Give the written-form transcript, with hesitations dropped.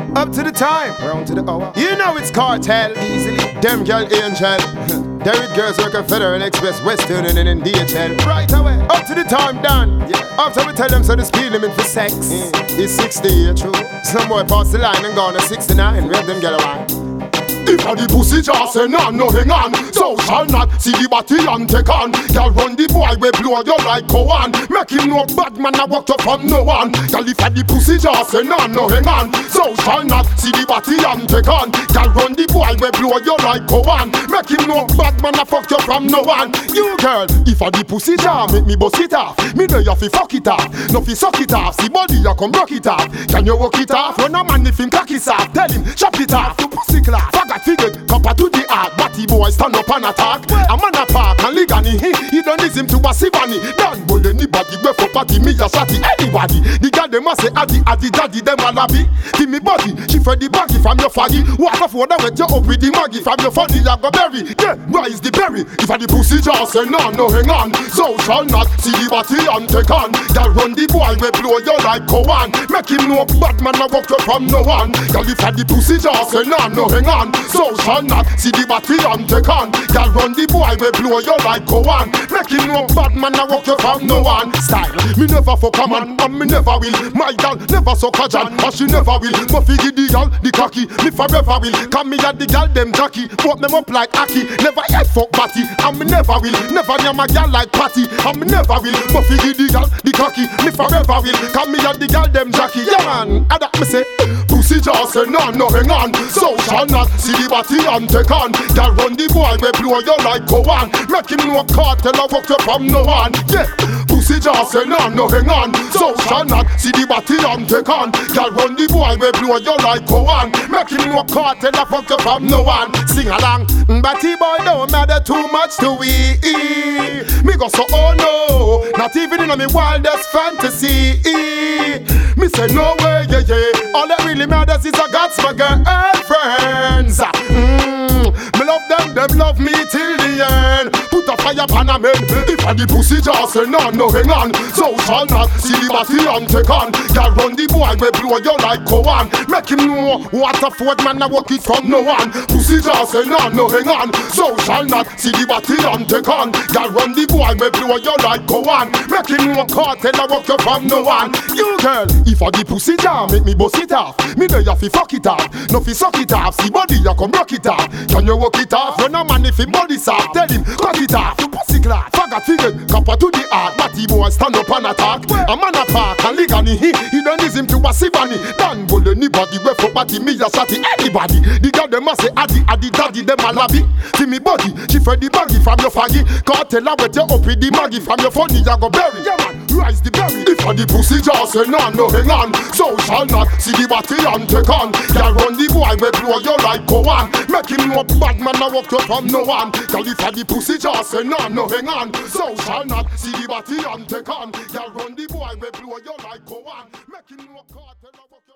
Up to the time, round to the hour. you know it's cartel. Easily. Them girl angel. Derrick girls work at Federal Express, Western and in DHL. Right away. Up to the time, done. Yeah. After we tell them so the speed limit for sex is 60, yeah, true. Some boy pass the line and gone to 69. We have them get around. If a the pussy just say no, no hang on. So shall not see the body and take on. Girl run the boy we blow you like Cowan. Make him no bad man I walk up from no one. Girl if a the pussy just say no, no hang on. So shall not see the body and take on. Girl run the boy we blow you like Cowan. Make him no bad man I fuck you from no one. You girl, if a the pussy just make me bust it off. Me know you fi fuck it off, no fi suck it off. See body you come rock it off. Can you walk it off? Run a man if him cock it off. Tell him chop it off. To pussy clap. Figure, copper to the heart, batty boy stand up and attack. A man a park and ligani, he don't listen to a sivani. Don't bull anybody, go for party, me a shotty anybody. The girl them a say addy, daddy, them a labby. Give me body, she fed the baggy from your faggy. Walk off water with you up with the maggie from your funny, you go berry. Yeah, rise the berry. If a the pussy just say no, no hang on. So shall not see the body and take on. Girl run the boy, we blow you like Cowan. Make him know bad man a walk you from no one. Girl if a the pussy just say no, no hang on. So shall not see the body and take on. Girl run the boy we blow you like Cowan. Make him know bad man a walk you from no one. Style, me never fuck a man and me never will. My girl never suck a John and she never will. But figure the girl, the cocky, me forever will. Come me at the girl them jockey, put them up like Aki. Never yet fuck batty and me never will. Never near my girl like Patty and me never will. But figure the girl, the cocky, me forever will. Come me at the girl them jockey. Yeah man, I that me say pussy just say no, no hang on. So shall not see the body and take on. Girl run the boy we blow you like Cowan. Make him know cartel a walk you from no one. Yeah, pussy just say no, no hang on. So shall not see the body and take on. Girl run the boy we blow you like Cowan. Make him know cartel a walk you from no one. Sing along, batty boy don't matter too much to we. Me go so oh no, not even in my wildest fantasy. Me say no way, yeah yeah. All that really matters is I got my girlfriends. Me love them love me till the end. Put a fire pan a man. If a the pussy just say no, no hang on. So shall not see the body and take on. Girl run the boy we blow you like Cowan. Make him know what a Ford man a walk it from no one. Pussy just say no, no hang on. So shall not see the body and take on. Girl run the boy we blow you like Cowan. Make him know cartel a walk you from no one. You girl, if a the pussy just make me bust it off. Me know you fi fuck it off, no fi suck it off. See body you come rock it off. Can you walk it off? Run a man if him body soft. Tell him cut it off. You pussy clad, faggot figure, copper to the heart. Batty boy stand up and attack. A man a park and ligani, he don't listen to a sivani. Don't bull anybody, we for party, me a shotty anybody. The girl them a say addy, daddy, them a labby. See me body, she fed the baggy from your faggy. Cartel a wet you up with the maggie from your funny, you go berry. Yeah man, rise the berry. If a the pussy just say no, no hang on. So shall not see the body and take on. Girl run the boy we blow you like Cowan. Make him know bad man a walk you from no one. Girl if a the pussy just say no, no hang on. So shall not see the body and take on. Girl run the boy we blow you like Cowan. Make him know cartel a walk